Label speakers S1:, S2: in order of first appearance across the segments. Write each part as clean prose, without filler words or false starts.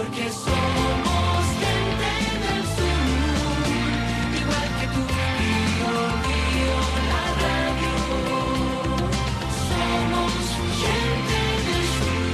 S1: porque somos gente del sur, igual que tú, Bío, Bío, la radio. Somos gente del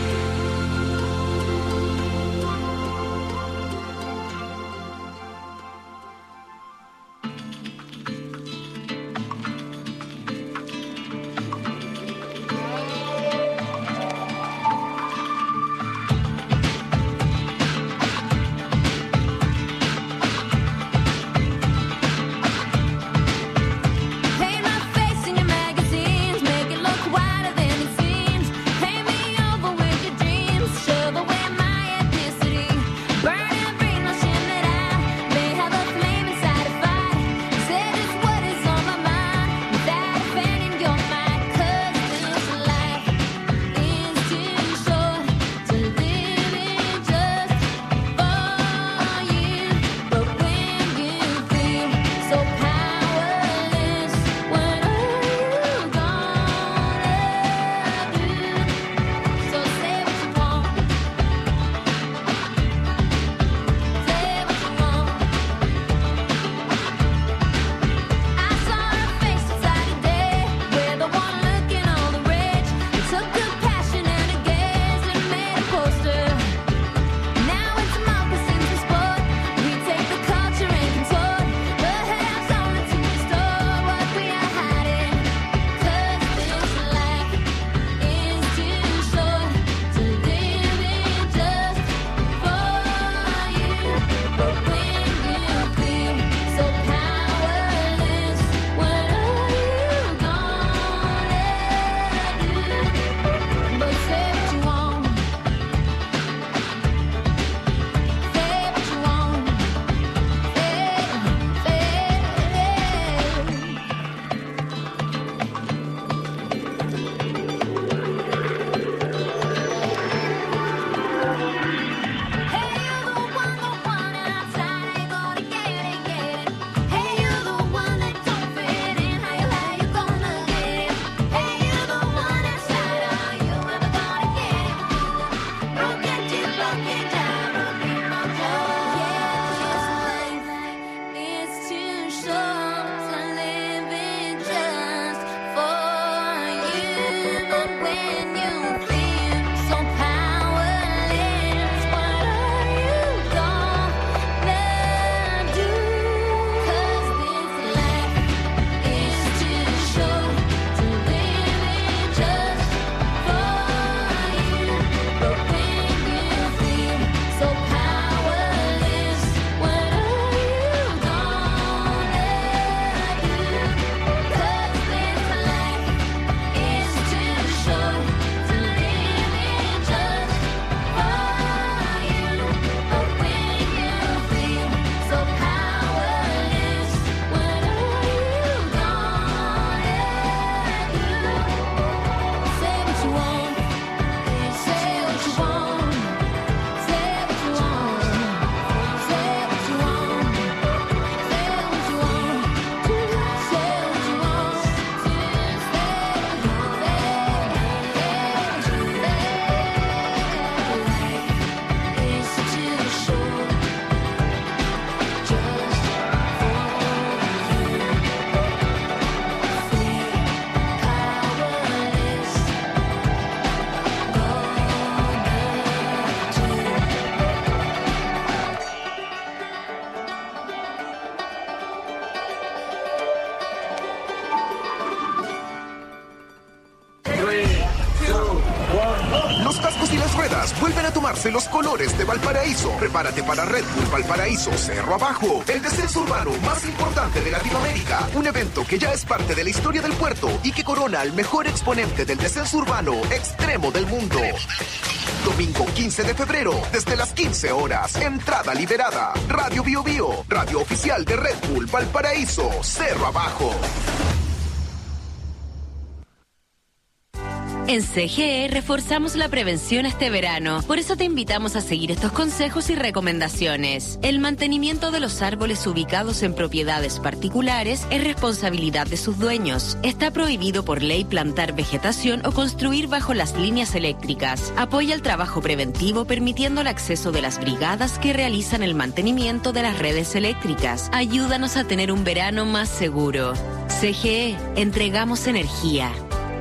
S2: Paint my face in your magazines, make it look whiter than it seems. Paint me over with your dreams, shove away my ethnicity. Burn every notion that I may have a flame inside a fight. Say just what is on my mind without offending your mind. 'Cause this life is too short to live it just for you. But when you feel so powerless, what are you gonna do? So say what you want. Say what you want. I saw her face inside a day, where the one looking all the rage. It took compassion and a gaze and made a poster. Now it's democracy to sport. We take the culture and contort, perhaps only to restore what we are hiding. 'Cause this life is too short to live it just for you. But when you feel so powerless, what are you gonna do? But say what you want. Say what you want. Hey, you're the one outside, ain't gonna get it. Hey, you're the one that don't fit in, how you gonna get it? Hey, you're the one outside, are you ever gonna get it? Broken to broken down, broken my jaw. Yeah, this life is too short to live it just for you. But when you feel so powerless, what are you gonna do? 'Cause this life is too short to live it just for you. But when you feel so powerless, what are you gonna do? 'Cause this life is too short to live it just for you. But when you feel so powerless, what are you gonna do? Say what you want. Say what you want. Say what you want. Say what you want. Say what you want. Say what you want. It's too short just for you. Feel powerless.
S3: Los cascos y las ruedas vuelven a tomarse los colores de Valparaíso. Prepárate para Red Bull Valparaíso Cerro Abajo, el descenso urbano más importante de Latinoamérica. Un evento que ya es parte de la historia del puerto y que corona al mejor exponente del descenso urbano extremo del mundo. Domingo 15 de febrero, desde las 15 horas. Entrada liberada. Radio Bio Bio, radio oficial de Red Bull Valparaíso Cerro Abajo.
S4: En CGE reforzamos la prevención este verano. Por eso te invitamos a seguir estos consejos y recomendaciones. El mantenimiento de los árboles ubicados en propiedades particulares es responsabilidad de sus dueños. Está prohibido por ley plantar vegetación o construir bajo las líneas eléctricas. Apoya el trabajo preventivo permitiendo el acceso de las brigadas que realizan el mantenimiento de las redes eléctricas. Ayúdanos a tener un verano más seguro. CGE, entregamos energía.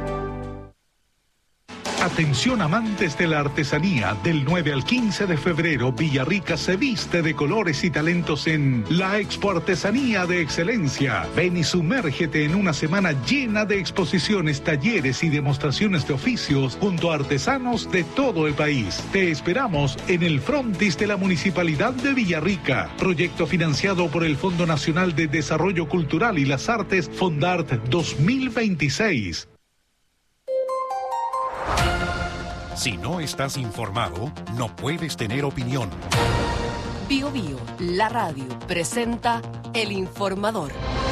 S5: Atención amantes de la artesanía, del 9 al 15 de febrero, Villarrica se viste de colores y talentos en la Expo Artesanía de Excelencia. Ven y sumérgete en una semana llena de exposiciones, talleres y demostraciones de oficios junto a artesanos de todo el país. Te esperamos en el frontis de la Municipalidad de Villarrica. Proyecto financiado por el Fondo Nacional de Desarrollo Cultural y las Artes, Fondart 2026.
S6: Si no estás informado, no puedes tener opinión.
S7: Bio Bio, la radio, presenta El Informador.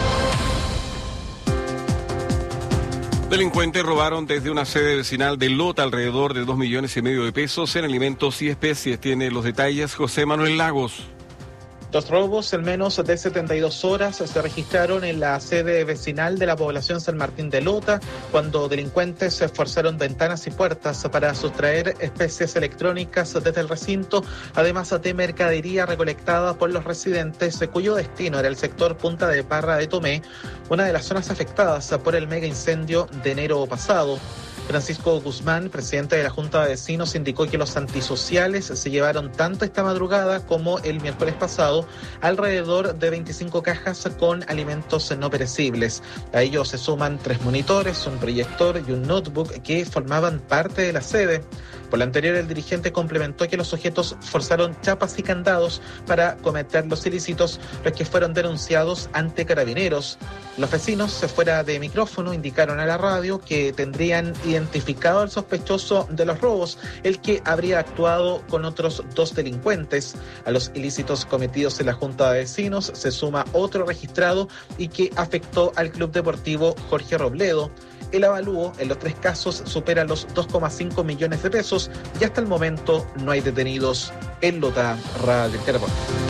S8: Delincuentes robaron desde una sede vecinal de Lota alrededor de 2,5 millones de pesos en alimentos y especies. Tiene los detalles José Manuel Lagos.
S9: Los robos en menos de 72 horas se registraron en la sede vecinal de la población San Martín de Lota, cuando delincuentes forzaron ventanas y puertas para sustraer especies electrónicas desde el recinto, además de mercadería recolectada por los residentes, cuyo destino era el sector Punta de Parra de Tomé, una de las zonas afectadas por el mega incendio de enero pasado. Francisco Guzmán, presidente de la Junta de Vecinos, indicó que los antisociales se llevaron tanto esta madrugada como el miércoles pasado alrededor de 25 cajas con alimentos no perecibles. A ellos se suman 3 monitores, un proyector y un notebook que formaban parte de la sede. Por lo anterior, el dirigente complementó que los sujetos forzaron chapas y candados para cometer los ilícitos, los que fueron denunciados ante Carabineros. Los vecinos, fuera de micrófono, indicaron a la radio que tendrían identificado al sospechoso de los robos, el que habría actuado con otros 2 delincuentes. A los ilícitos cometidos en la Junta de Vecinos se suma otro registrado y que afectó al Club Deportivo Jorge Robledo. El avalúo en los 3 casos supera los 2,5 millones de pesos y hasta el momento no hay detenidos. En Lota, Radio Carbón.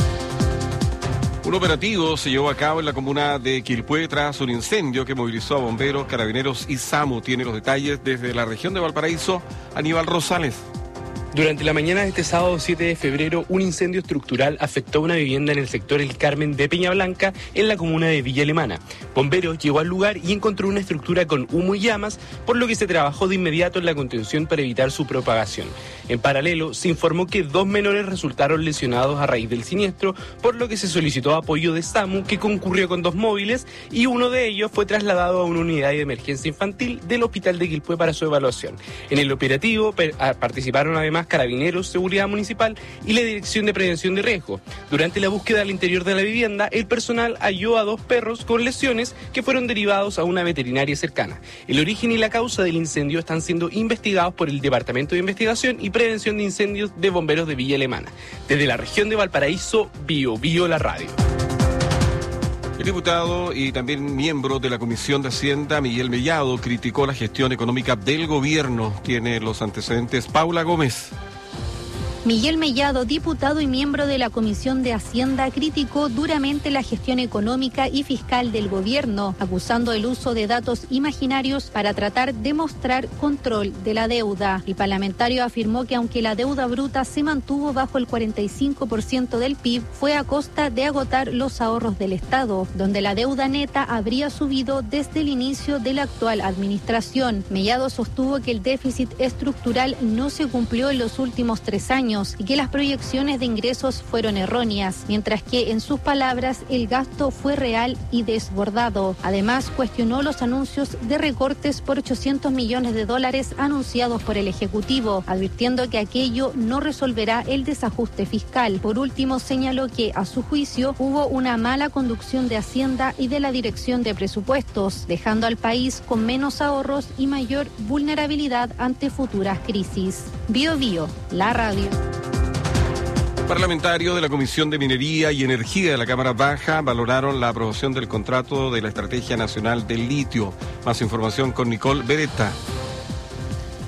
S8: Un operativo se llevó a cabo en la comuna de Quilpué tras un incendio que movilizó a bomberos, carabineros y SAMU. Tiene los detalles desde la región de Valparaíso, Aníbal Rosales.
S10: Durante la mañana de este sábado 7 de febrero, un incendio estructural afectó una vivienda en el sector El Carmen de Peña Blanca, en la comuna de Villa Alemana. Bomberos llegó al lugar y encontró una estructura con humo y llamas, por lo que se trabajó de inmediato en la contención para evitar su propagación. En paralelo, se informó que 2 menores resultaron lesionados a raíz del siniestro, por lo que se solicitó apoyo de SAMU, que concurrió con 2 móviles, y uno de ellos fue trasladado a una unidad de emergencia infantil del Hospital de Quilpué para su evaluación. En el operativo participaron además Carabineros, Seguridad Municipal y la Dirección de Prevención de Riesgo. Durante la búsqueda al interior de la vivienda, el personal halló a 2 perros con lesiones que fueron derivados a una veterinaria cercana. El origen y la causa del incendio están siendo investigados por el Departamento de Investigación y Prevención de Incendios de Bomberos de Villa Alemana. Desde la región de Valparaíso, Bio Bio la radio.
S8: El diputado y también miembro de la Comisión de Hacienda, Miguel Mellado, criticó la gestión económica del gobierno. Tiene los antecedentes Paula Gómez.
S11: Miguel Mellado, diputado y miembro de la Comisión de Hacienda, criticó duramente la gestión económica y fiscal del gobierno, acusando el uso de datos imaginarios para tratar de mostrar control de la deuda. El parlamentario afirmó que aunque la deuda bruta se mantuvo bajo el 45% del PIB, fue a costa de agotar los ahorros del Estado, donde la deuda neta habría subido desde el inicio de la actual administración. Mellado sostuvo que el déficit estructural no se cumplió en los últimos 3 años y que las proyecciones de ingresos fueron erróneas, mientras que, en sus palabras, el gasto fue real y desbordado. Además, cuestionó los anuncios de recortes por $800 millones anunciados por el Ejecutivo, advirtiendo que aquello no resolverá el desajuste fiscal. Por último, señaló que, a su juicio, hubo una mala conducción de Hacienda y de la Dirección de Presupuestos, dejando al país con menos ahorros y mayor vulnerabilidad ante futuras crisis. Bio Bio, la radio.
S8: Parlamentarios de la Comisión de Minería y Energía de la Cámara Baja valoraron la aprobación del contrato de la Estrategia Nacional del Litio. Más información con Nicole Beretta.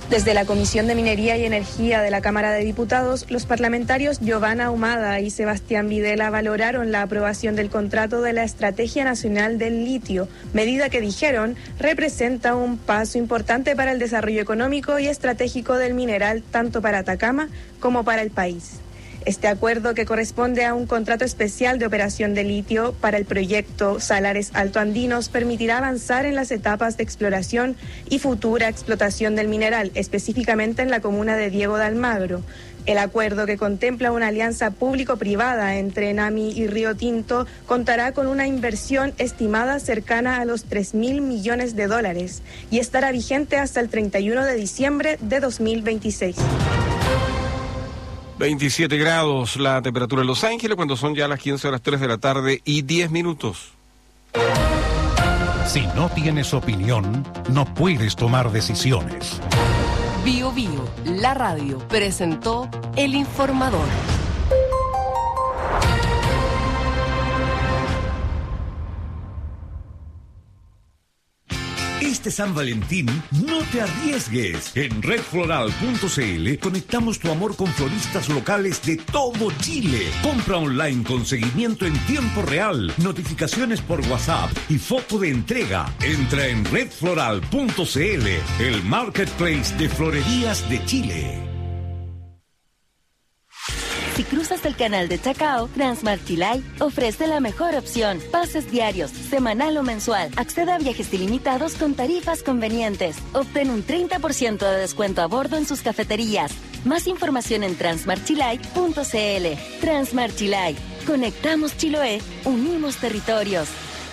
S12: Desde la Comisión de Minería y Energía de la Cámara de Diputados, los parlamentarios Giovanna Ahumada y Sebastián Videla valoraron la aprobación del contrato de la Estrategia Nacional del Litio, medida que dijeron representa un paso importante para el desarrollo económico y estratégico del mineral tanto para Atacama como para el país. Este acuerdo, que corresponde a un contrato especial de operación de litio para el proyecto Salares Altoandinos, permitirá avanzar en las etapas de exploración y futura explotación del mineral, específicamente en la comuna de Diego de Almagro. El acuerdo, que contempla una alianza público-privada entre Enami y Río Tinto, contará con una inversión estimada cercana a los $3.000 millones y estará vigente hasta el 31 de diciembre de 2026.
S8: 27 grados la temperatura en Los Ángeles cuando son ya las 15:03 de la tarde y 10 minutos.
S6: Si no tienes opinión, no puedes tomar decisiones.
S7: Bio Bio, la radio, presentó El Informador.
S13: Este San Valentín, no te arriesgues. En redfloral.cl conectamos tu amor con floristas locales de todo Chile. Compra online con seguimiento en tiempo real, notificaciones por WhatsApp y foto de entrega. Entra en redfloral.cl, el marketplace de florerías de Chile.
S14: Si cruzas el canal de Chacao, Transmart Chilay ofrece la mejor opción. Pases diarios, semanal o mensual. Accede a viajes ilimitados con tarifas convenientes. Obtén un 30% de descuento a bordo en sus cafeterías. Más información en transmartchilay.cl. Transmart Chilay. Conectamos Chiloé, unimos territorios.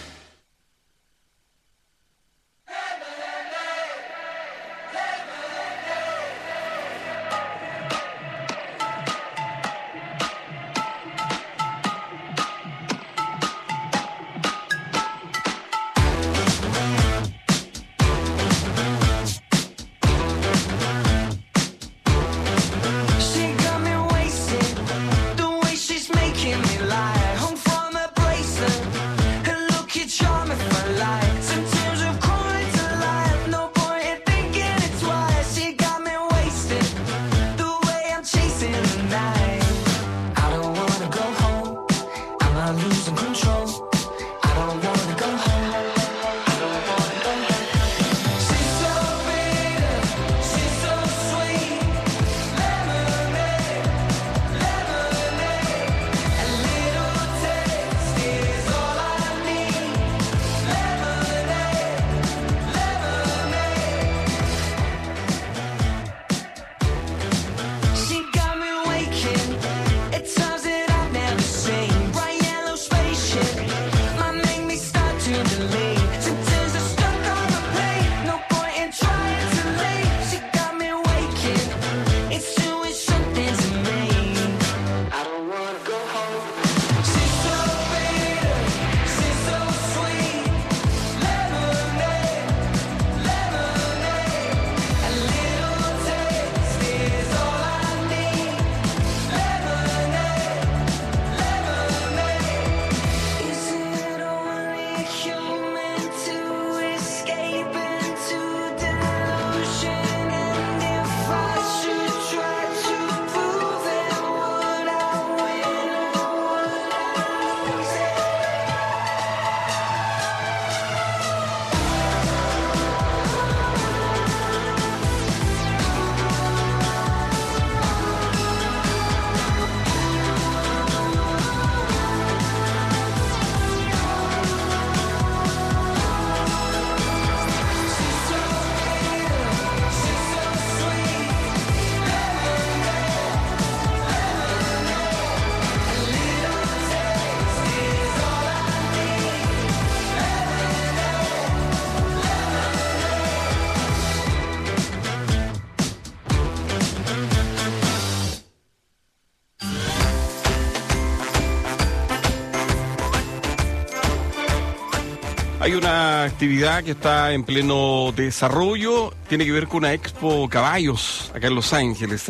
S8: Hay una actividad que está en pleno desarrollo, tiene que ver con una expo caballos acá en Los Ángeles,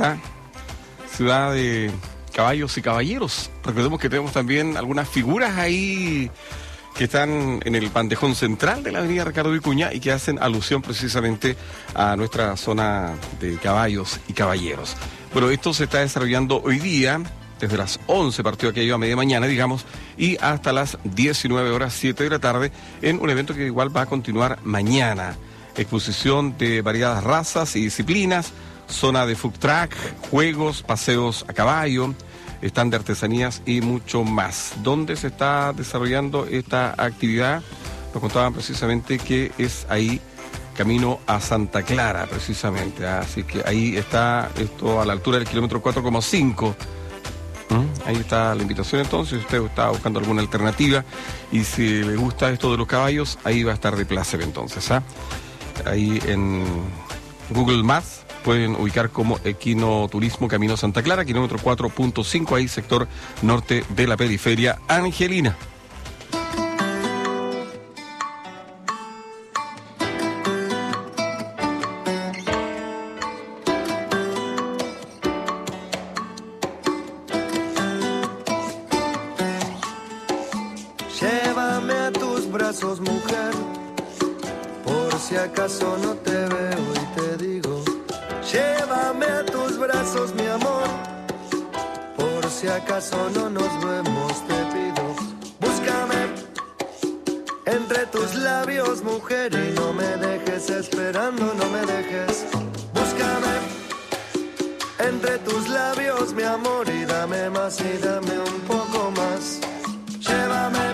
S8: ciudad de caballos y caballeros. Recordemos que tenemos también algunas figuras ahí que están en el bandejón central de la avenida Ricardo Vicuña y que hacen alusión precisamente a nuestra zona de caballos y caballeros. Bueno, esto se está desarrollando hoy día, desde las 11, partido aquello a media mañana, digamos, y hasta las 19 horas 7 de la tarde, en un evento que igual va a continuar mañana. Exposición de variadas razas y disciplinas, zona de food truck, juegos, paseos a caballo, stand de artesanías y mucho más. ¿Dónde se está desarrollando esta actividad? Nos contaban precisamente que es ahí, camino a Santa Clara, precisamente. Así que ahí está esto a la altura del kilómetro 4,5. Ahí está la invitación entonces, si usted está buscando alguna alternativa y si le gusta esto de los caballos, ahí va a estar de placer entonces. Ahí en Google Maps pueden ubicar como Equino Turismo Camino Santa Clara, kilómetro 4.5, ahí sector norte de la periferia angelina.
S15: Llévame a tus brazos, mujer, por si acaso no te veo y te digo. Llévame a tus brazos, mi amor, por si acaso no nos vemos, te pido. Búscame entre tus labios, mujer, y no me dejes esperando, no me dejes. Búscame entre tus labios, mi amor, y dame más y dame un poco más. Llévame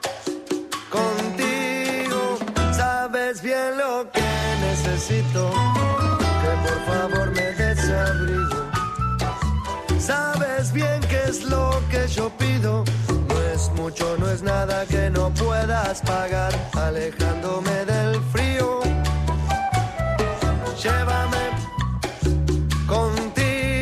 S15: contigo, sabes bien lo que necesito, que por favor me des abrigo. Sabes bien qué es lo que yo pido, no es mucho, no es nada que no puedas pagar, alejándome del frío. Llévame contigo.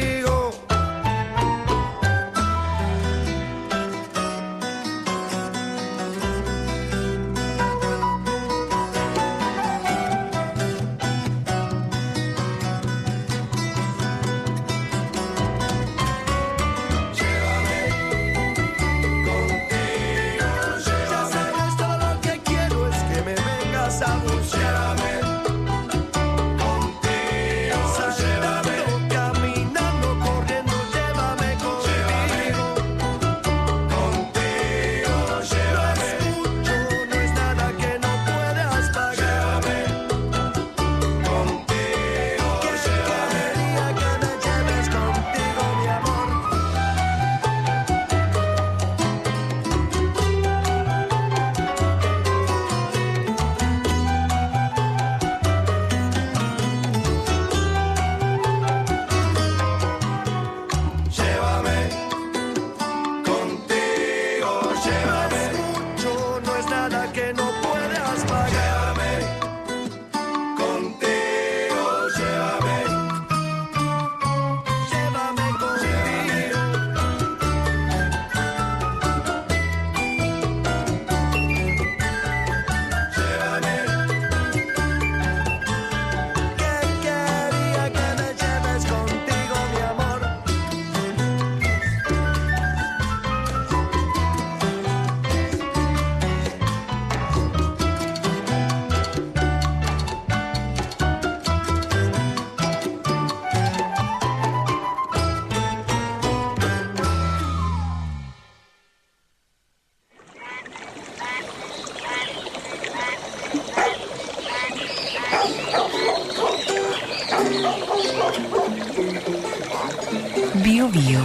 S16: Bio Bio,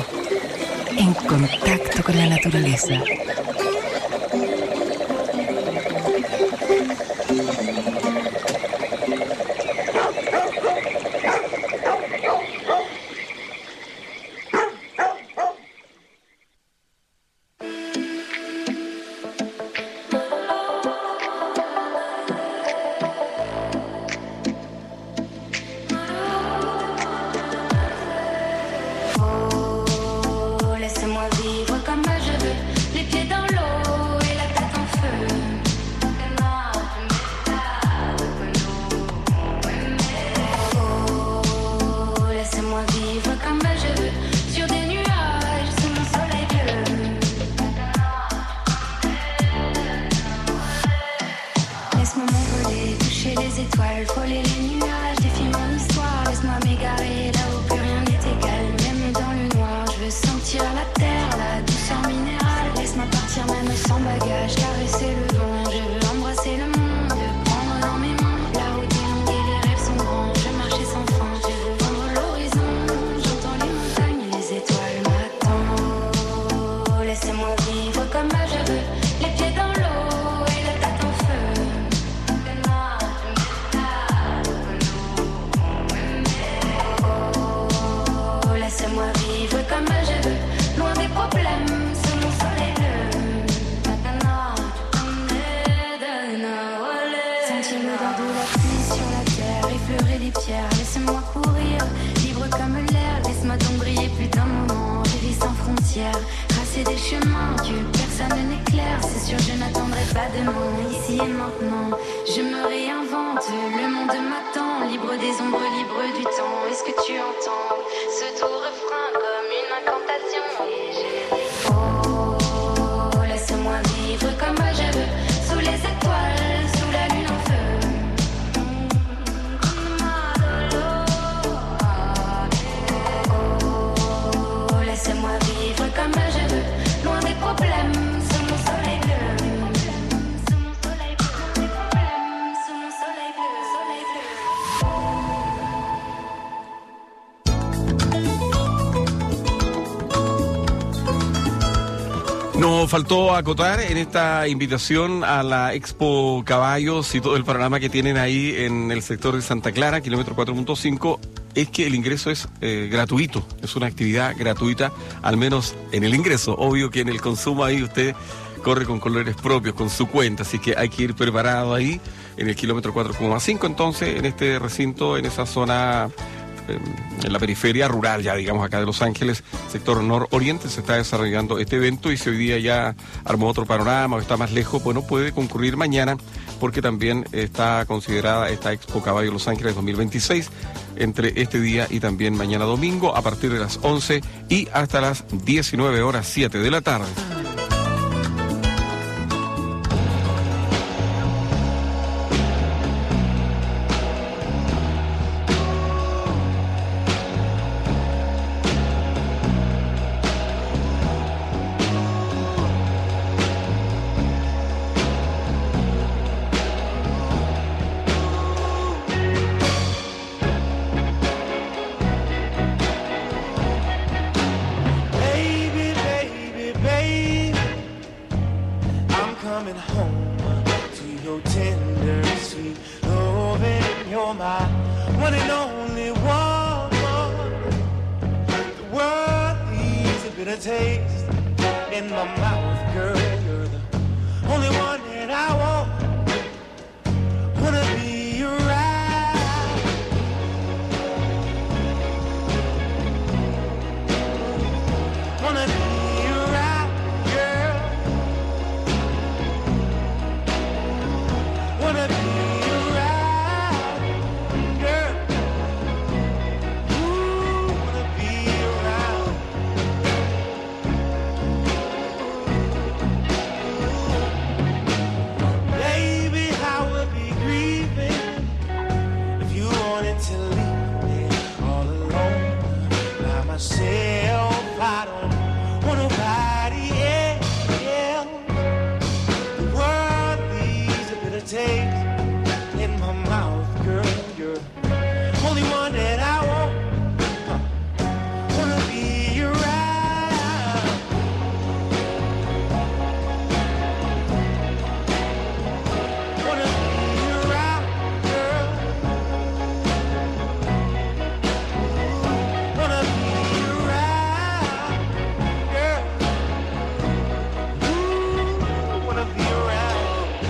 S16: en contacto con la naturaleza.
S2: Laissez-moi vivre comme je veux, les pieds dans l'eau.
S1: ta douceur minérale. Laisse-moi partir même sans bagage, caresser le vent. Je veux embrasser le monde, prendre dans mes mains. La route est longue et les rêves sont grands. Je marchais sans fin, je veux vendre l'horizon. J'entends les montagnes, les étoiles m'attendent. Laissez-moi vivre comme je veux, les pieds dans l'eau et la tête en feu. Oh, laissez-moi vivre comme je veux, loin des problèmes, sous mon soleil bleu. Sentir l'odeur de la pluie sur la terre, effleurer les pierres, laissez-moi courir, libre comme l'air. Laisse-moi donc briller plus d'un moment, je vis sans frontières, tracer des chemins que personne n'éclaire. C'est sûr, je n'attendrai pas demain, ici et maintenant. Je me réinvente, le monde m'attend, libre des ombres, libre du temps. Est-ce que tu entends ce doux refrain comme une incantation? Et je dis, oh, laisse-moi vivre comme je veux, sous les étoiles, sous la lune en feu. Oh, laissez-moi vivre comme je veux, loin des problèmes, sous mon soleil bleu. Sous mon soleil bleu, loin des problèmes, sous mon soleil bleu, soleil bleu.
S8: Nos faltó acotar en esta invitación a la Expo Caballos y todo el panorama que tienen ahí en el sector de Santa Clara, kilómetro 4.5, es que el ingreso es gratuito, es una actividad gratuita, al menos en el ingreso. Obvio que en el consumo ahí usted corre con colores propios, con su cuenta, así que hay que ir preparado ahí en el kilómetro 4.5, entonces en este recinto, en esa zona, en la periferia rural, ya digamos acá de Los Ángeles, sector nororiente, se está desarrollando este evento. Y si hoy día ya armó otro panorama o está más lejos, bueno, puede concurrir mañana, porque también está considerada esta Expo Caballo Los Ángeles 2026 entre este día y también mañana domingo, a partir de las 11 y hasta las 19:07 de la tarde.
S17: Baby, baby, baby, I'm coming home to your tender, sweet loving. You're my one and only one. The world leaves a bitter taste in my mouth, girl. You're the only one that I want. Wanna be your ride. Wanna be your ride, girl. Wanna be your ride, girl. Ooh, wanna be your ride. Baby, I would be grieving if you wanted to leave me all alone by myself. I don't want nobody else. The world leaves a bitter taste in my mouth, girl. You're the only one that I want. Wanna be your ride. Wanna be your ride, girl. Wanna be your ride, girl. Ooh, wanna be your ride.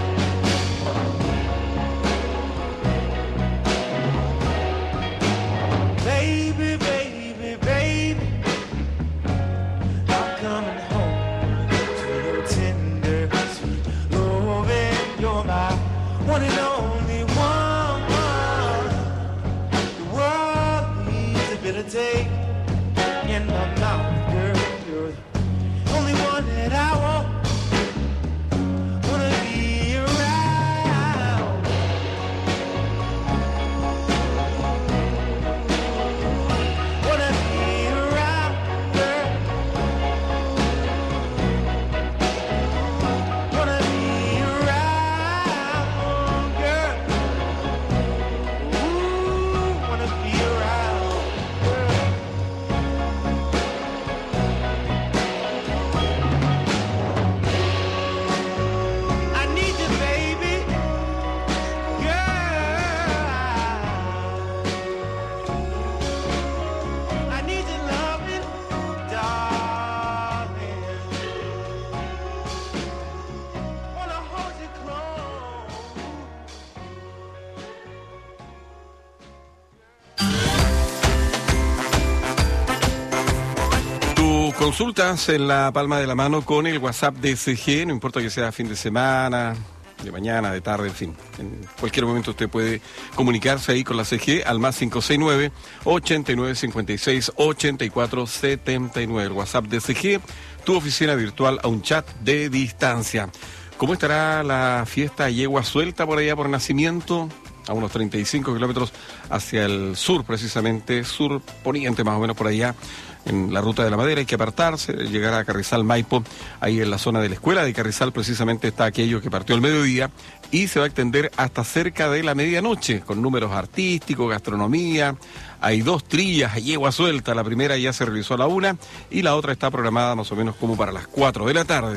S17: Baby, baby, baby, I'm coming home to your tender, sweet loving. You're my one and only one. The world needs a bitter taste in my mouth, girl. You're the only one that I want. Wanna be around. Wanna be around, girl.
S8: Consultas en la palma de la mano con el WhatsApp de SG, no importa que sea fin de semana, de mañana, de tarde, en fin. En cualquier momento usted puede comunicarse ahí con la CG al más 569-8956-8479. El WhatsApp de CG, tu oficina virtual a un chat de distancia. ¿Cómo estará la fiesta Yegua Suelta por allá por Nacimiento? A unos 35 kilómetros hacia el sur, precisamente, sur poniente más o menos por allá, en la ruta de la Madera. Hay que apartarse, llegar a Carrizal Maipo, ahí en la zona de la escuela de Carrizal precisamente está aquello que partió al mediodía y se va a extender hasta cerca de la medianoche, con números artísticos, gastronomía. Hay 2 trillas, Yegua Suelta, la primera ya se realizó a la 1 y la otra está programada más o menos como para las 4 de la tarde.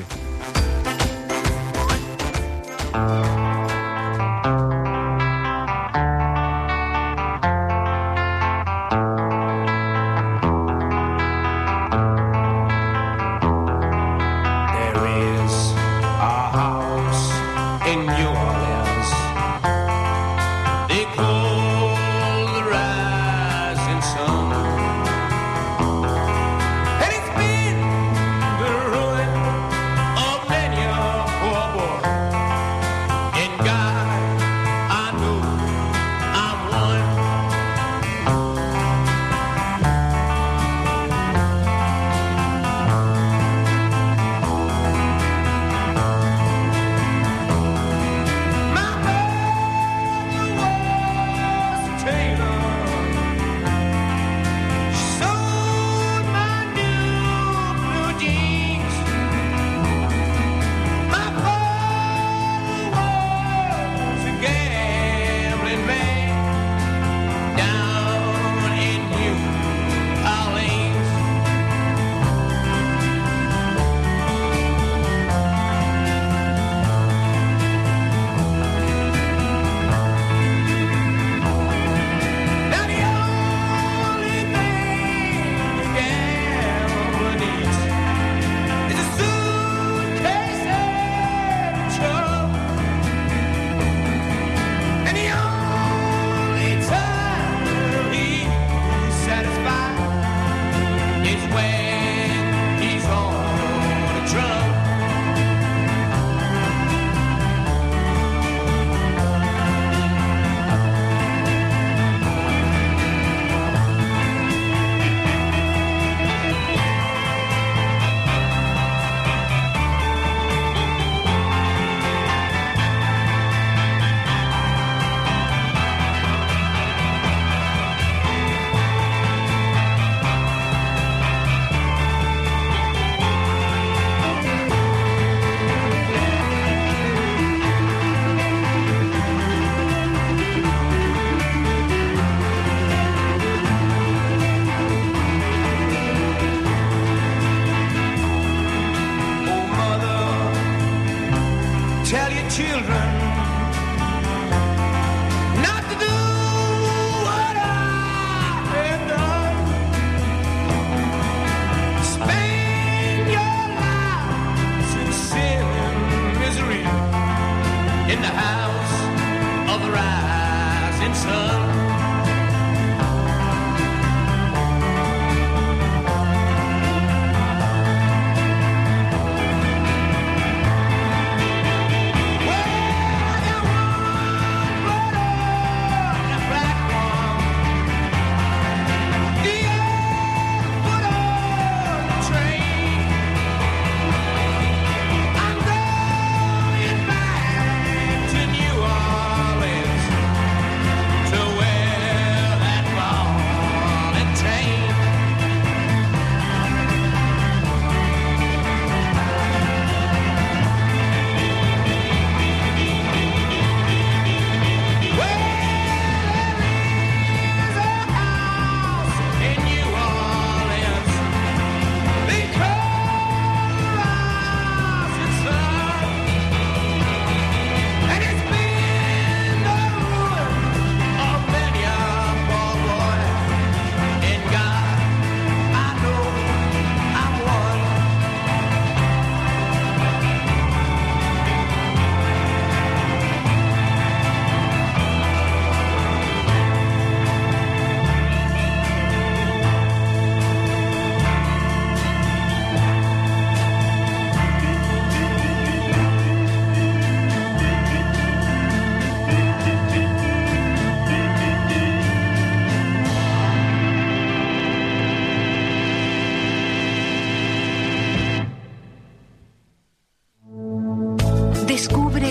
S17: Well,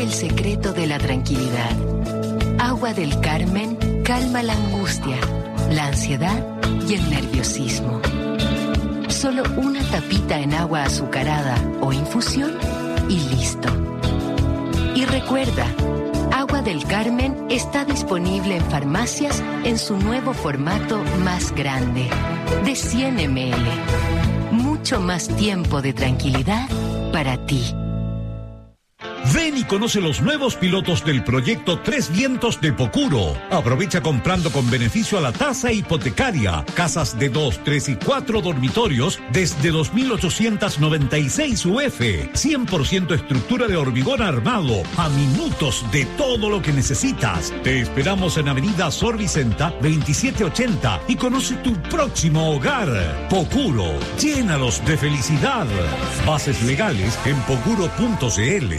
S16: el secreto de la tranquilidad. Agua del Carmen calma la angustia, la ansiedad y el nerviosismo. Solo una tapita en agua azucarada o infusión y listo. Y recuerda, Agua del Carmen está disponible en farmacias en su nuevo formato más grande, de 100 ml. Mucho más tiempo de tranquilidad para ti.
S13: Ven y conoce los nuevos pilotos del proyecto Tres Vientos de Pocuro. Aprovecha comprando con beneficio a la tasa hipotecaria. Casas de 2, 3 y 4 dormitorios desde 2.896 UF. 100% estructura de hormigón armado. A minutos de todo lo que necesitas. Te esperamos en Avenida Sor Vicenta 2780 y conoce tu próximo hogar. Pocuro, llénalos de felicidad. Bases legales en pocuro.cl.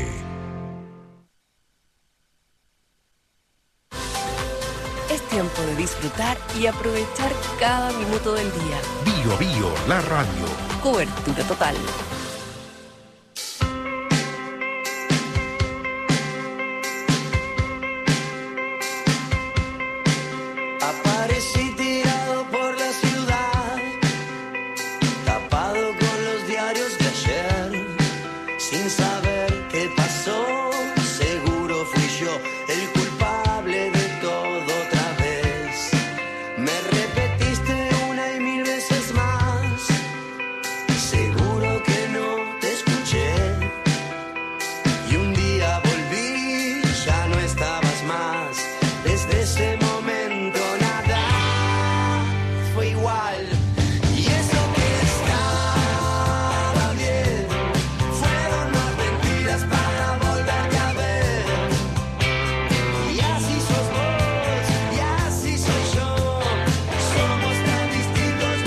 S7: Es tiempo de disfrutar y aprovechar cada minuto del día.
S6: Bio Bio, la radio.
S7: Cobertura total.
S15: Aparecí tirado por la ciudad, tapado con los diarios de ayer, sin saber qué pasó. Seguro fui yo el culpable de todo otra vez. Me repetiste una y mil veces más. Seguro que no te escuché. Y un día volví, ya no estabas más. Desde ese momento nada fue igual. Y eso que estaba bien fueron más mentiras para volverte a ver. Y así sos vos, y así soy yo. Somos tan distintos,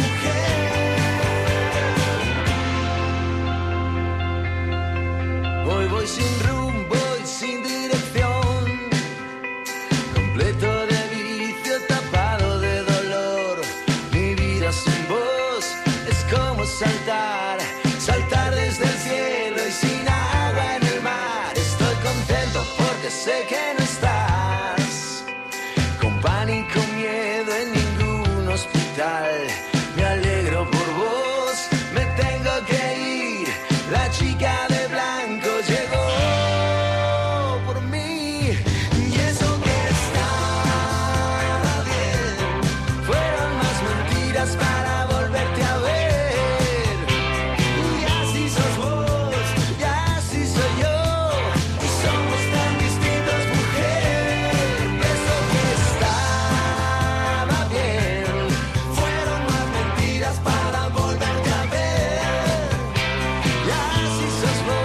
S15: mujer. Hoy voy sin rumbo y sin dirección, completo de vicio, tapado de dolor. Mi vida sin vos es como saltar, saltar desde el cielo y sin agua en el mar. Estoy contento porque sé que no estás, con pánico, miedo en ningún hospital. Me alegro por vos, me tengo que ir. La chica de blanco llegó por mí. Y eso que estaba bien fueron más mentiras para volverte a ver. Y así sos vos, y así soy yo. Y somos tan distintos, mujer. Eso que estaba bien fueron más mentiras para volverte a ver. Y así sos vos.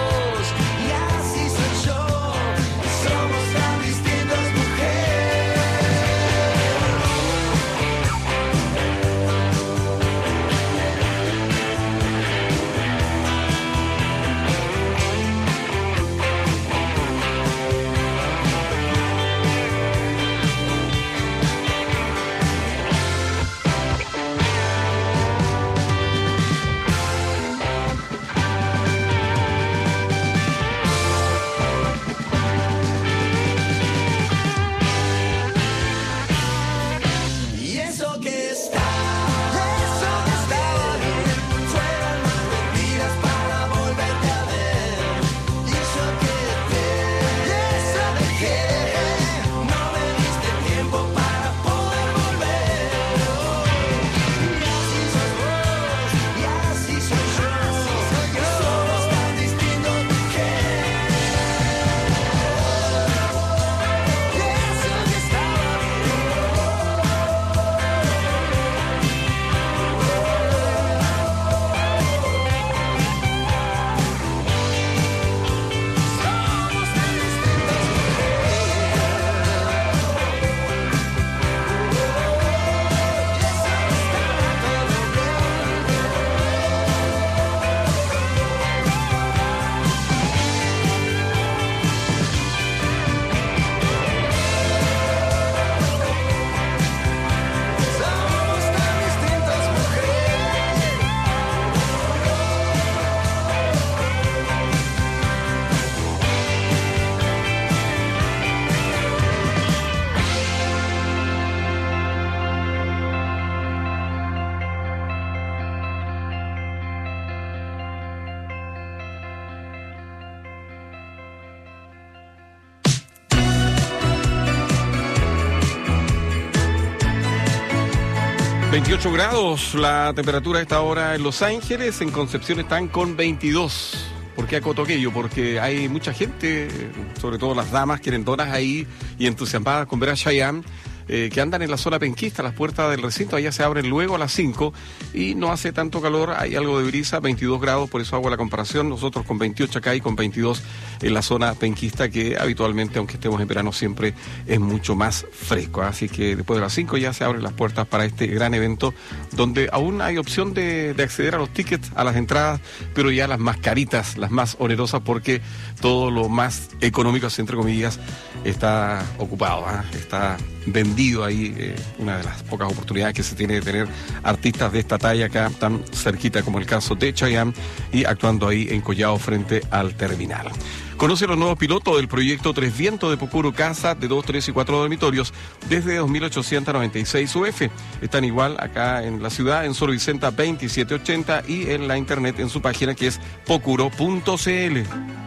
S8: 28 grados la temperatura a esta hora en Los Ángeles. En Concepción están con 22. ¿Por qué acoto aquello? Porque hay mucha gente, sobre todo las damas, querendonas ahí y entusiasmadas con ver a Chayanne, que andan en la zona penquista. Las puertas del recinto allá se abren luego a las 5 y no hace tanto calor, hay algo de brisa, 22 grados, por eso hago la comparación. Nosotros con 28 acá y con 22 en la zona penquista, que habitualmente, aunque estemos en verano, siempre es mucho más fresco. Así que después de las 5 ya se abren las puertas para este gran evento, donde aún hay opción de acceder a los tickets, a las entradas, pero ya las más caritas, las más onerosas, porque todo lo más económico, entre comillas, está ocupado, está vendido ahí. Una de las pocas oportunidades que se tiene de tener artistas de esta talla acá tan cerquita, como el caso de Chayanne, y actuando ahí en Collao frente al terminal. Conoce los nuevos pilotos del proyecto Tres Vientos de Pocuro, casa de 2, 3 y 4 dormitorios desde 2.896 UF. Están igual acá en la ciudad, en Sor Vicenta 2780, y en la internet en su página, que es pocuro.cl.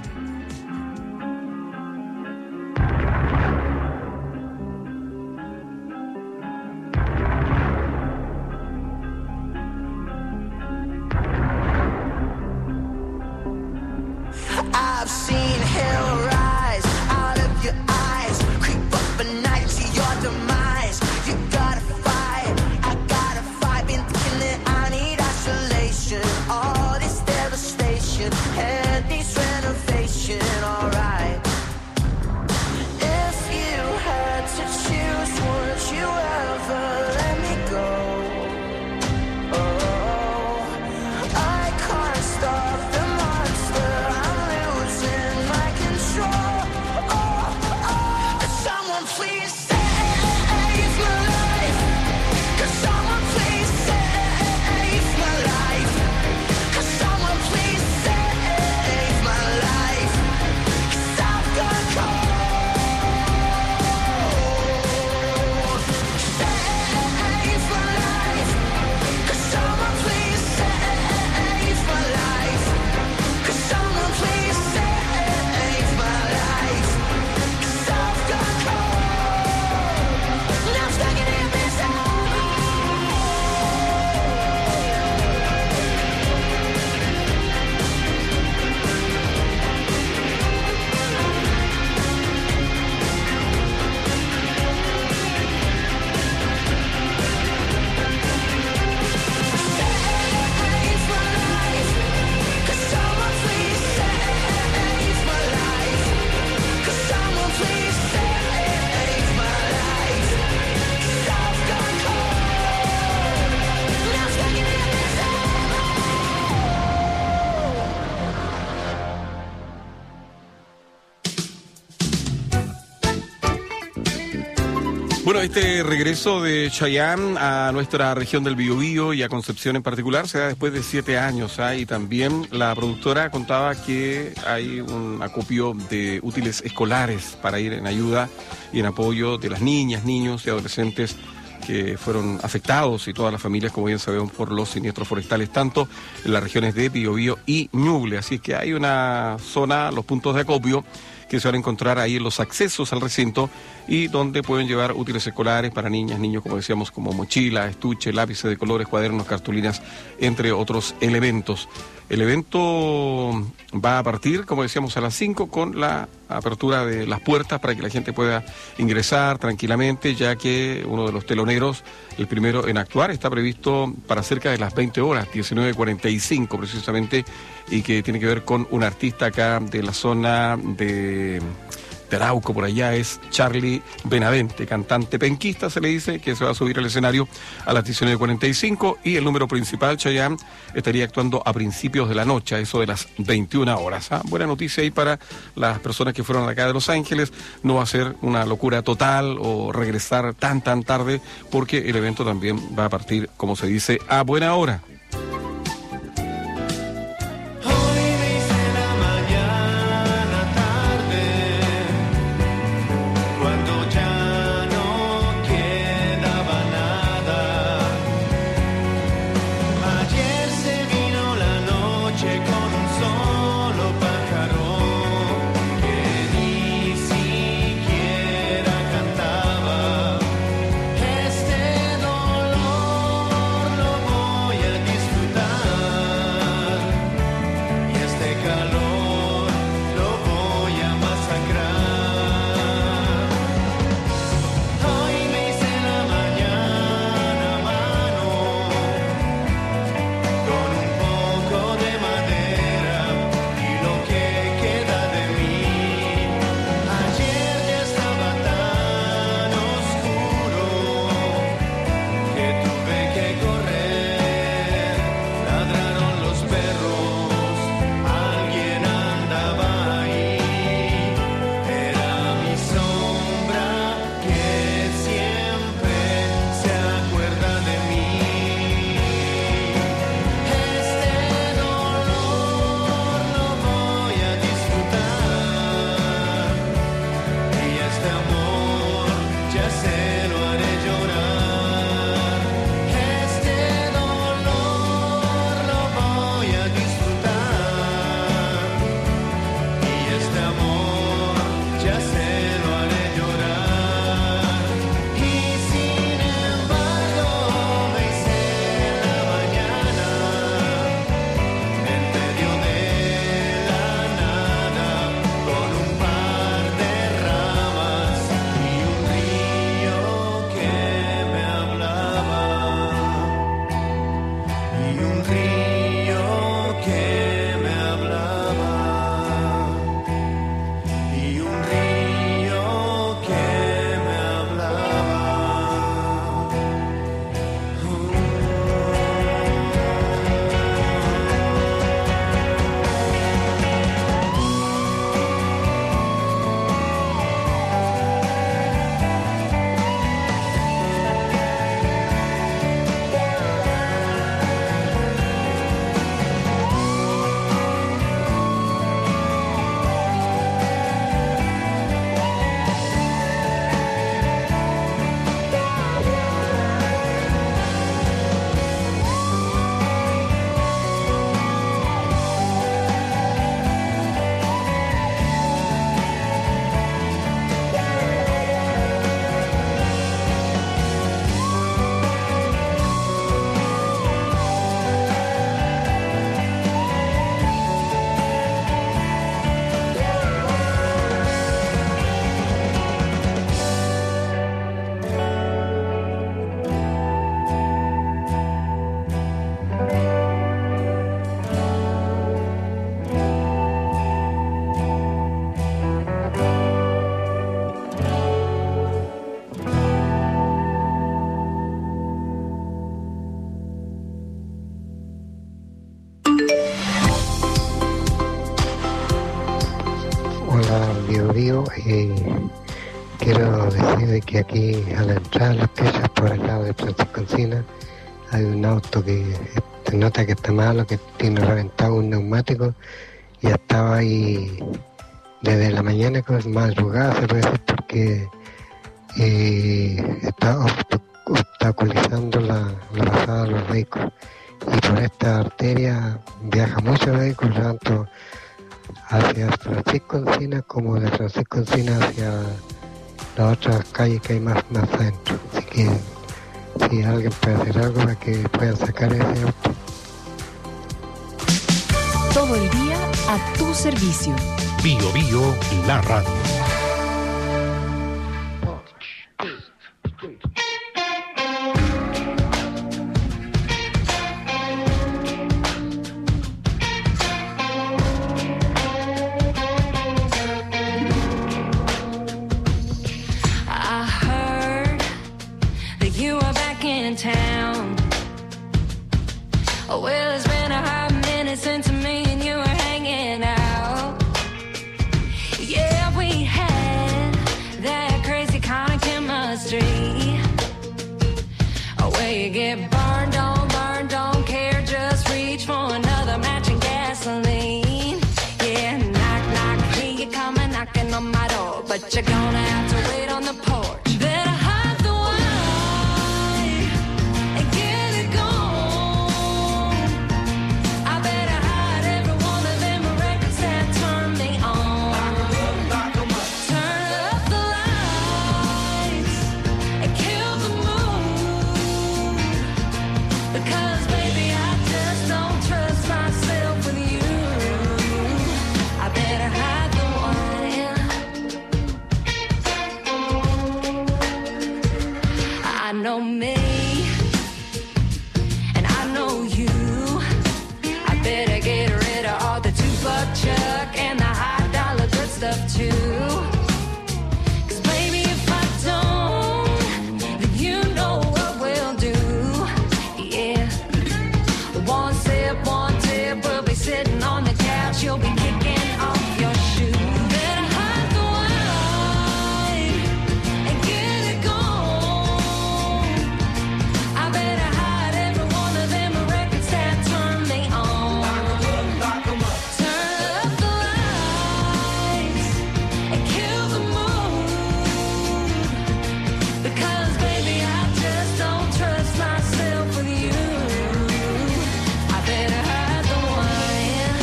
S15: I've seen hell rise out of your eyes, creep up at night to your demise. You gotta fight, I gotta fight. Been thinking that I need isolation. All this devastation and this renovation, alright. If you had to choose, would you ever let me go? Oh, I can't stop the monster. I'm losing my control. Oh, someone please save my life. Could someone please save my life? Could someone please save my life? 'Cause I've got cold. Save my life. Could someone please save my life? Could someone please save my life? 'Cause I've got cold. And I'm stuck in this
S8: Bueno, este regreso de Chayanne a nuestra región del Biobío y a Concepción en particular se da después de 7 años, y también la productora contaba que hay un acopio de útiles escolares para ir en ayuda y en apoyo de las niñas, niños y adolescentes que fueron afectados, y todas las familias, como bien sabemos, por los siniestros forestales, tanto en las regiones de Biobío y Ñuble. Así que hay una zona, los puntos de acopio, que se van a encontrar ahí en los accesos al recinto, y donde pueden llevar útiles escolares para niñas, niños, como decíamos, como mochila, estuche, lápices de colores, cuadernos, cartulinas, entre otros elementos. El evento va a partir, como decíamos, a las 5, con la apertura de las puertas para que la gente pueda ingresar tranquilamente, ya que uno de los teloneros, el primero en actuar, está previsto para cerca de las 20 horas, 19:45 precisamente, y que tiene que ver con un artista acá de la zona de Arauco, por allá, es Charlie Benavente, cantante penquista, se le dice, que se va a subir al escenario a las 19:45, y el número principal, Chayanne, estaría actuando a principios de la noche, a eso de las 21 horas. Buena noticia ahí para las personas que fueron acá de Los Ángeles. No va a ser una locura total o regresar tan tarde, porque el evento también va a partir, como se dice, a buena hora.
S15: Este dolor
S18: Hola, Bio. Quiero decir de que aquí a la entrada de Los Quechas, por el lado de Francisco Encina, hay un auto que se nota que está malo, que tiene reventado un neumático y estaba ahí desde la mañana, con madrugada se puede decir, porque está obstaculizando la pasada de los vehículos. Y por esta arteria viaja muchos vehículos, tanto hacia Francisco Encina como de Francisco Encina hacia las otras calles que hay más adentro. Así que si alguien puede hacer algo para que puedan sacar ese auto.
S16: Todo el día a tu servicio.
S6: Bio, la radio.
S2: But you're gonna have to wait on the porch. Better hide the wine and get it gone. I better hide every one of them records that turn me on. Turn up the lights and kill the mood. Because baby, I just don't trust myself with you. I better hide the wine. I know me, and I know you. I better get rid of all the two-buck chuck and the high-dollar good stuff too. 'Cause baby, if I don't, then you know what we'll do. Yeah, one sip, one tip, we'll be sitting on the couch. You'll be kicking off your shoes. Better hide the wine and get it gone. I better hide every one of them records that turn me on. Turn up the lights and kill the mood. Because baby, I just don't trust myself with you. I better hide the wine.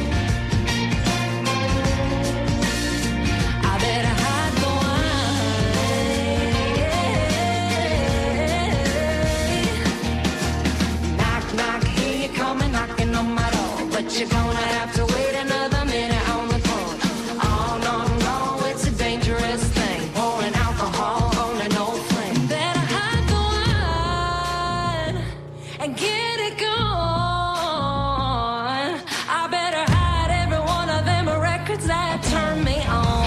S2: I better hide the wine. Knock, knock, here you coming, knocking on my door. But you're gonna have to wait another minute on the porch. Oh no, no, it's a dangerous thing. Pouring alcohol on an old flame. Better hide the wine and get it gone. I better hide every one of them records that turn me on.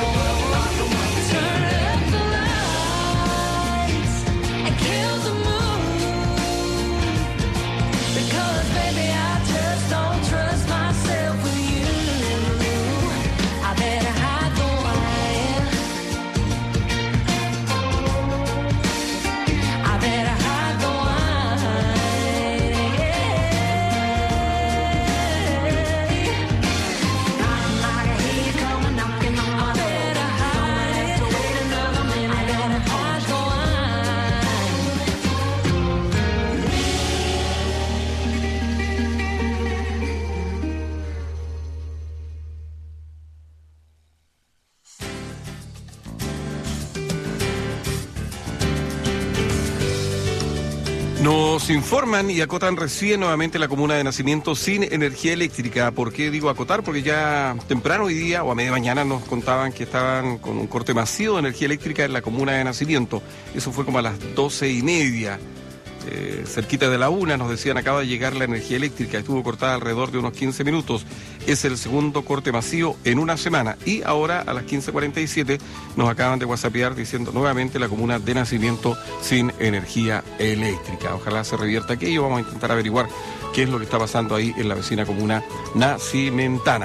S2: Turn up the lights and kill the mood. Because baby, I just don't trust myself with you. I better hide the wine. I better hide the wine. Knock, knock, I hear you coming, knocking on my door. I better hide. To wait another minute. I better hide the wine.
S8: Nos informan y acotan recién nuevamente la comuna de Nacimiento sin energía eléctrica. ¿Por qué digo acotar? Porque ya temprano hoy día o a media mañana nos contaban que estaban con un corte masivo de energía eléctrica en la comuna de Nacimiento. Eso fue como a las 12:30. Cerquita de la 1 nos decían acaba de llegar la energía eléctrica, estuvo cortada alrededor de unos 15 minutos, es el segundo corte masivo en una semana y ahora a las 15:47 nos acaban de whatsappear diciendo nuevamente la comuna de Nacimiento sin energía eléctrica. Ojalá se revierta aquello, vamos a intentar averiguar qué es lo que está pasando ahí en la vecina comuna nacimentana.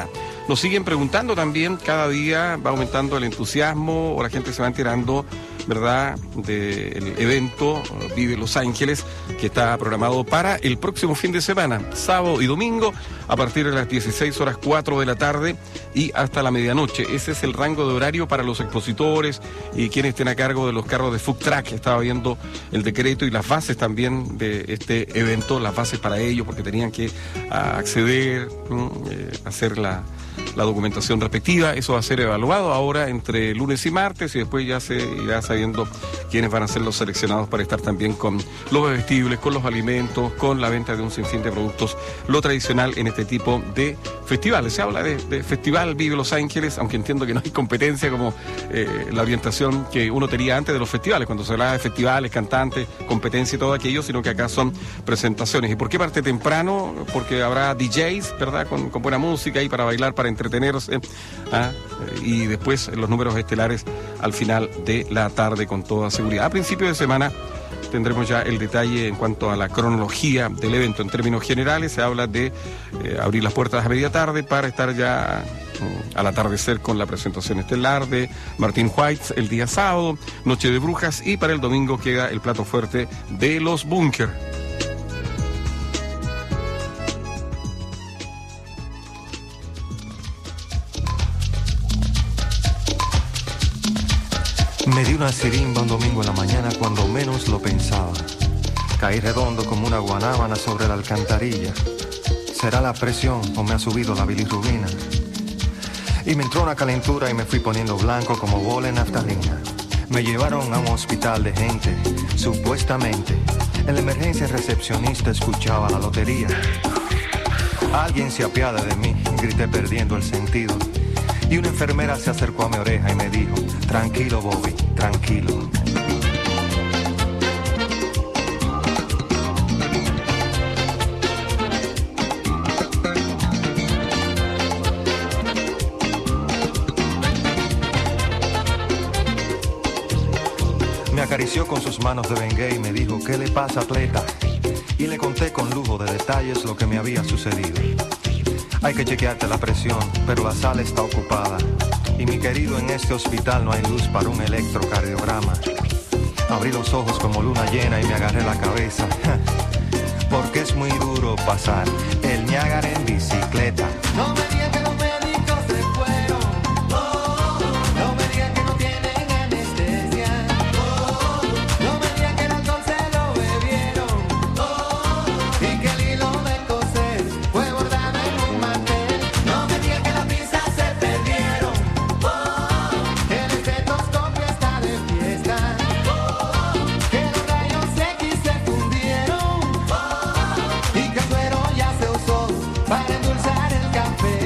S8: Nos siguen preguntando también, cada día va aumentando el entusiasmo, o la gente se va enterando, ¿verdad?, del evento Vive Los Ángeles, que está programado para el próximo fin de semana, sábado y domingo, a partir de las 16:04 de la tarde y hasta la medianoche. Ese es el rango de horario para los expositores y quienes estén a cargo de los carros de food truck. Estaba viendo el decreto y las bases también de este evento, las bases para ellos, porque tenían que acceder, hacer la documentación respectiva. Eso va a ser evaluado ahora entre lunes y martes, y después ya se irá sabiendo quiénes van a ser los seleccionados para estar también con los bebestibles, con los alimentos, con la venta de un sinfín de productos, lo tradicional en este tipo de festivales. Se habla de Festival Vive Los Ángeles, aunque entiendo que no hay competencia como la orientación que uno tenía antes de los festivales, cuando se hablaba de festivales, cantantes, competencia y todo aquello, sino que acá son presentaciones. ¿Y por qué parte temprano? Porque habrá DJs, ¿verdad?, con buena música y para bailar, para entretenerse, y después los números estelares al final de la tarde con toda seguridad. A principio de semana tendremos ya el detalle en cuanto a la cronología del evento. En términos generales se habla de abrir las puertas a media tarde para estar ya al atardecer con la presentación estelar de Martín White el día sábado, Noche de Brujas, y para el domingo queda el plato fuerte de los Bunker.
S19: Me di una sirimba un domingo en la mañana cuando menos lo pensaba. Caí redondo como una guanábana sobre la alcantarilla. ¿Será la presión o me ha subido la bilirrubina? Y me entró una calentura y me fui poniendo blanco como bola en naftalina. Me llevaron a un hospital de gente, supuestamente. En la emergencia el recepcionista escuchaba la lotería. Alguien se apiada de mí, grité perdiendo el sentido. Y una enfermera se acercó a mi oreja y me dijo: tranquilo, Bobby, tranquilo. Me acarició con sus manos de Bengay y me dijo: ¿qué le pasa, atleta? Y le conté con lujo de detalles lo que me había sucedido. Hay que chequearte la presión, pero la sala está ocupada. Y mi querido, en este hospital no hay luz para un electrocardiograma. Abrí los ojos como luna llena y me agarré la cabeza. Porque es muy duro pasar el Niágara en bicicleta. No me digan que los médicos se fueron. No me digan que no tienen anestesia. No me digan que el alcohol se lo bebieron. Y que el hilo de coser fue bordado en un mantel. No me digan que las pinzas se perdieron. Que el estetoscopio está de fiesta. Que los rayos X se fundieron. Y que el suero ya se usó para endulzar el café.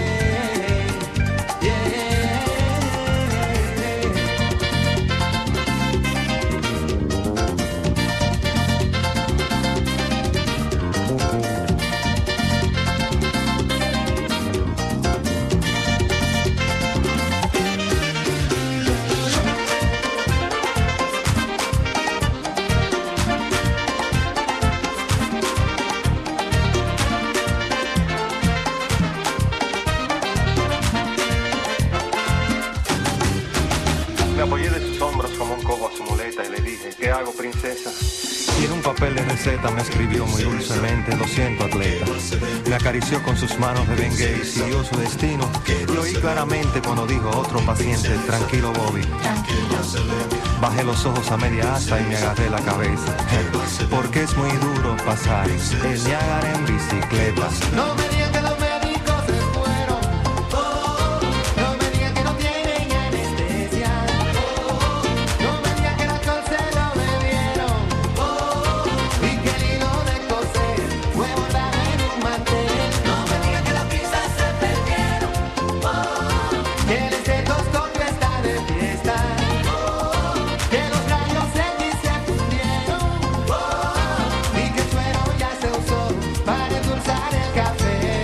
S19: Me apoyé de sus hombros como un cobo a su muleta y le dije: ¿qué hago, princesa? Y en un papel de receta me escribió muy dulcemente: lo siento, atleta. Me acarició con sus manos de Bengay y siguió su destino. Y oí claramente cuando dijo a otro paciente: tranquilo, Bobby. Bajé los ojos a media asta y me agarré la cabeza. Porque es muy duro pasar el Niágara en bicicleta. No me digan que los médicos se fueron. No me digan que no tienen anestesia. No me digan que el alcohol se lo bebieron. Y que el hilo de coser fue bordado en un mantel. No me digan que las pinzas se perdieron. Que el estetoscopio está de fiesta. Que los rayos X se fundieron. Y que el suero ya se usó para endulzar el café.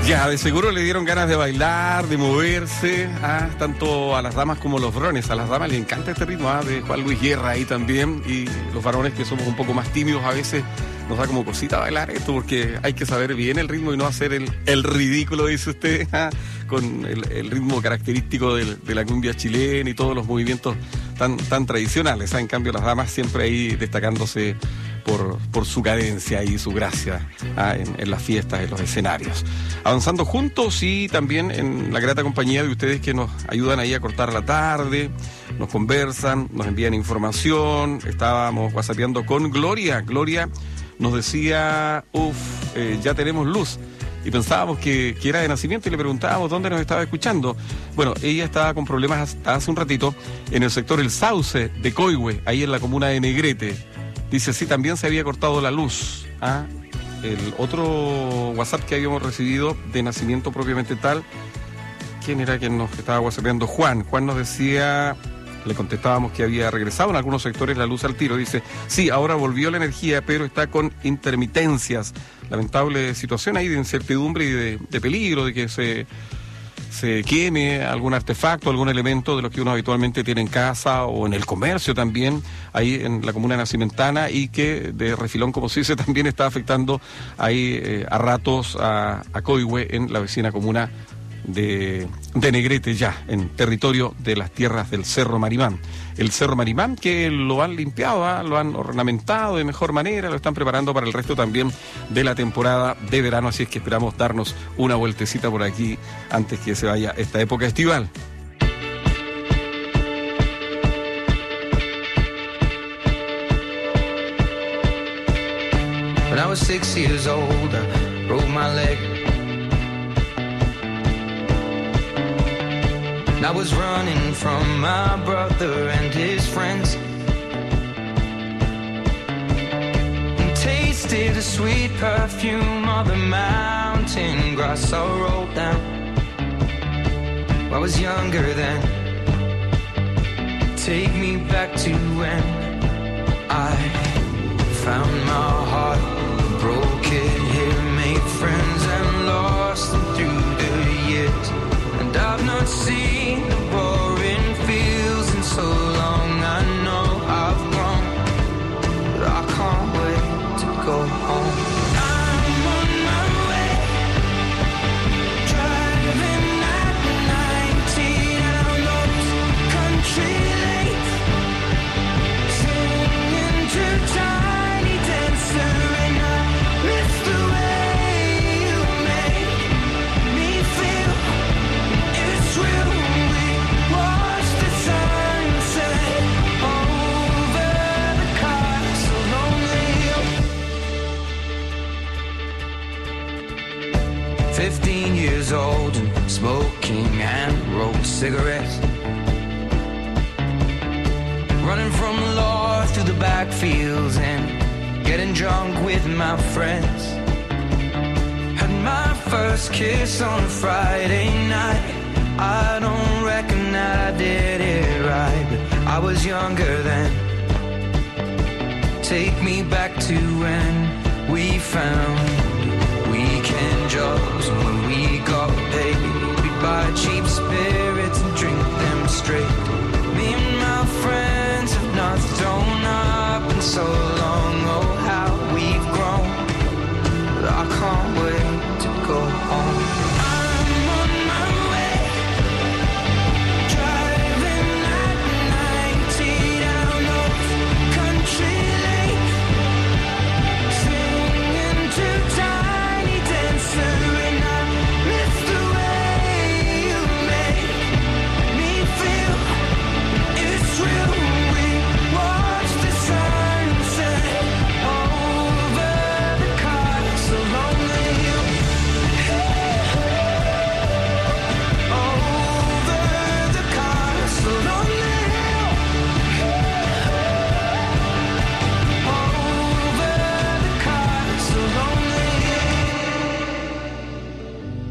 S8: Ya, de seguro le dieron ganas de bailar, de moverse, tanto a las damas como a los varones. A las damas les encanta este ritmo de Juan Luis Guerra ahí también, y los varones que somos un poco más tímidos a veces nos da como cosita bailar esto, porque hay que saber bien el ritmo y no hacer el ridículo, dice usted, con el ritmo característico de la cumbia chilena y todos los movimientos tan tradicionales. En cambio, las damas siempre ahí destacándose por su cadencia y su gracia en las fiestas, en los escenarios. Avanzando juntos y también en la grata compañía de ustedes que nos ayudan ahí a cortar la tarde, nos conversan, nos envían información. Estábamos whatsappeando con Gloria. Gloria nos decía, ya tenemos luz. Y pensábamos que era de nacimiento y le preguntábamos dónde nos estaba escuchando. Bueno, ella estaba con problemas hace un ratito en el sector El Sauce de Coihue, ahí en la comuna de Negrete. Dice, sí, también se había cortado la luz. El otro WhatsApp que habíamos recibido de nacimiento propiamente tal, ¿quién era quien nos estaba whatsappeando? Juan nos decía, le contestábamos que había regresado en algunos sectores la luz al tiro. Dice, sí, ahora volvió la energía, pero está con intermitencias. Lamentable situación ahí de incertidumbre y de peligro, de que se queme algún artefacto, algún elemento de los que uno habitualmente tiene en casa o en el comercio también, ahí en la comuna nacimentana, y que de refilón, como se dice, también está afectando ahí a ratos a Coihue, en la vecina comuna de Negrete, ya en territorio de las tierras del Cerro Marimán. El Cerro Marimán que lo han limpiado, lo han ornamentado de mejor manera, lo están preparando para el resto también de la temporada de verano, así es que esperamos darnos una vueltecita por aquí antes que se vaya esta época estival.
S20: When I was 6 years old, I broke my leg. I was running from my brother and his friends, and tasted the sweet perfume of the mountain grass I rolled down. I was younger then. Take me back to when I found my heart, broke it here, made friends and lost them through the years. And I've not seen the boring fields in so long. I know I've grown, but I can't wait to go home. I'm on my way, driving at 19 out those country lanes, singing to Tiny Dancer, and I miss the way you make me feel. It's real when we watch the sunset over the castle lonely. 15 years old and smoking and rolled cigarettes, running from the law through the backfields and getting drunk with my friends. Had my first kiss on a Friday night. I don't reckon I did it right, but I was younger then. Take me back to when we found weekend jobs, and when we got paid, we'd buy cheap spirits and drink them straight. Me and my friends have not thrown up in so long. Oh, how we've grown, but I can't wait to go home.